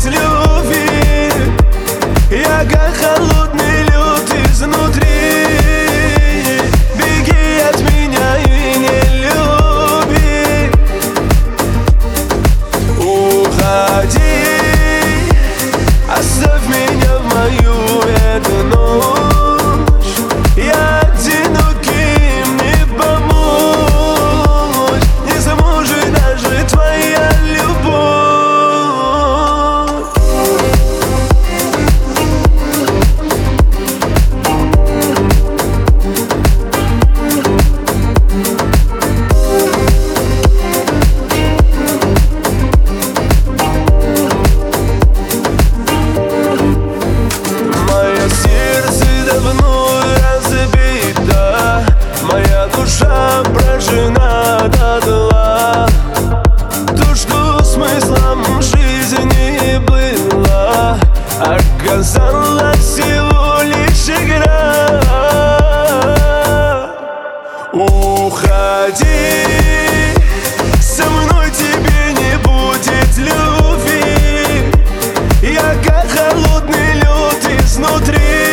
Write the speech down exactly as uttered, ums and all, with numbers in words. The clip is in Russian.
любви. Я как холодный лед изнутри. Беги от меня и не люби. Уходи, оставь меня в мою эту ночь. Я одиноким не помочь. Не сможет даже твоя любовь. Прожжена дотла. То, что смыслом жизни было, оказалось всего лишь игра. Уходи, со мной тебе не будет любви. Я как холодный лед изнутри.